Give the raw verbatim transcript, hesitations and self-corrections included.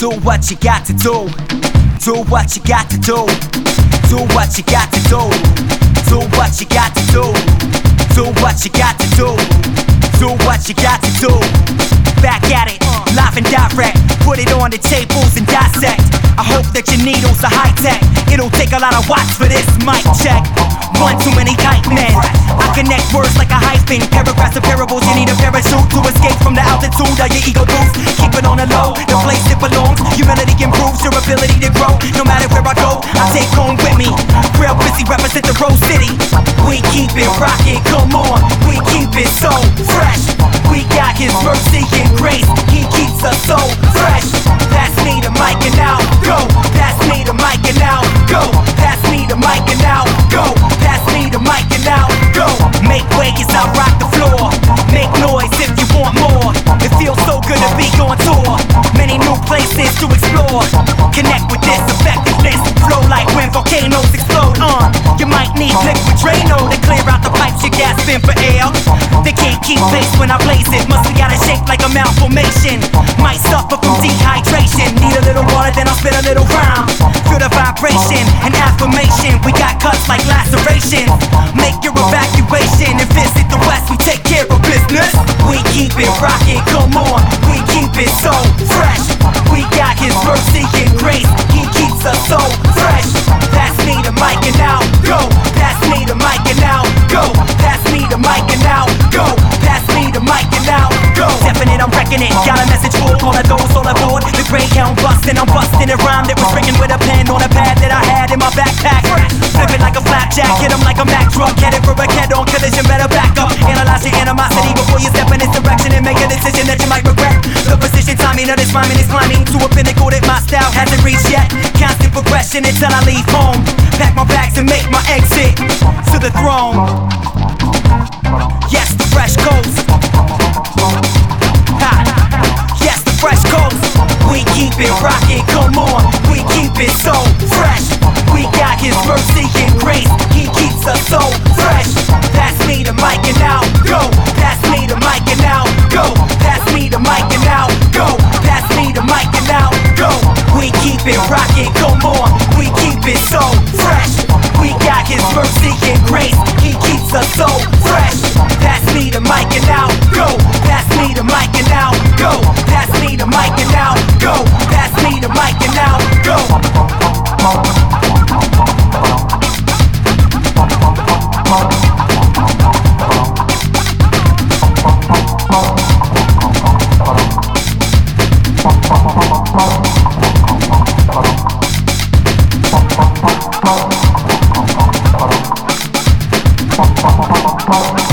Do what you got to do. Do what you got to do. Do what you got to do. Do what you got to do. Do what you got to do. Do what you got to do. Back at it, live and direct. Put it on the tables and dissect. I hope that your needles are high tech. It'll take a lot of watts for this mic check. One too many hype men. I connect words like a hyphen. Paragraphs of parables, you need a parachute to escape from the altitude of your ego boost. Keep it on the low, the place it belongs. Humility improves your ability to grow. No matter where I go, I take home with me. Real busy represent the Rose City. We keep it rockin', come on. We keep it so fresh. We got His mercy and grace. He keeps us so fresh. Pass me the mic and now go. Pass me the mic and now go. Pass me the mic and now go. Pass me the mic and now go. Make way as I rock the floor. Make noise if you want more. It feels so good to be on tour. Many new places to explore. Connect with this effectiveness. Flow like when volcanoes explode. Uh, you might need liquid Drano to clear out the pipes you're gasping for air. They can't keep pace when I blaze it. Must be out of shape like a malformation. Might suffer from dehydration. Need a little water, then I'll spit a little rhyme. Feel the vibration and affirmation. We got cuts like lacerations. Make your evacuation and visit the West. We take care of business. We keep it rockin', come on. We keep it so fresh. We got His mercy and grace. He keeps us so fresh. Pass me the mic and now go. Pass me the mic and now go. Pass me the mic and now go. Pass me the mic and now go. Definite, I'm wrecking it. Got a message for all of those all aboard the Greyhound bustin'. I'm bustin' a rhyme that was written with a pen on a pad that I had in my backpack. Flip it like a flapjack, hit 'em like a Mack truck. Headed for a head-on collision, better back up. Analyze your animosity before you step in this direction and make a decision that you might regret. The position, timing of this rhyming is climbing to a pinnacle that my style hasn't reached yet. Constant progression until I leave home. Pack my bags and make my exit to the throne. Yes, the fresh coast. Ha. Yes, the fresh coast. We keep it rockin', come on. We keep it so fresh. We got His mercy and grace. He keeps us so fresh. Pass me the mic and now go. Pass me the mic and now go. Pass me the mic and now go. Pass me the mic and now go. We keep it rockin', come on. We keep it so fresh. We got His mercy and grace. He keeps us so fresh. Pass me the mic and now go. Pass me the mic and now go. Pass me the mic and now go. Pass me the mic and now go. Bye.